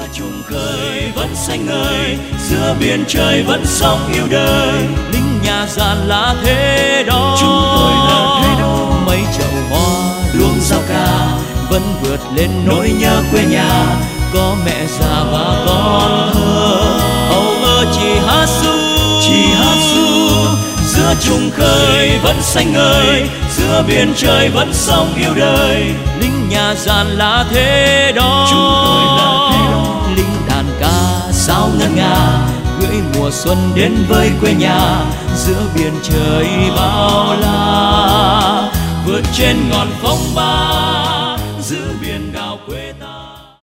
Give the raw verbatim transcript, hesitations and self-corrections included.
chung khơi vẫn xanh ngời, giữa biển trời vẫn sóng yêu đời. Lính nhà giàn là thế đó, chúng tôi là thế đó. Mấy chậu hoa luống rau ca vẫn vượt lên nỗi nhớ quê nhà. Có mẹ già và con thơ, âu ơ chỉ hát ru, chỉ hát ru. Giữa chung khơi vẫn xanh ngời, giữa biển trời vẫn sóng yêu đời. Lính nhà giàn là thế đó, chúng tôi là thế đó. Lính đàn ca sao ngân nga, gửi mùa xuân đến với quê nhà. Giữa biển trời bao la, vượt trên ngọn phong ba, giữ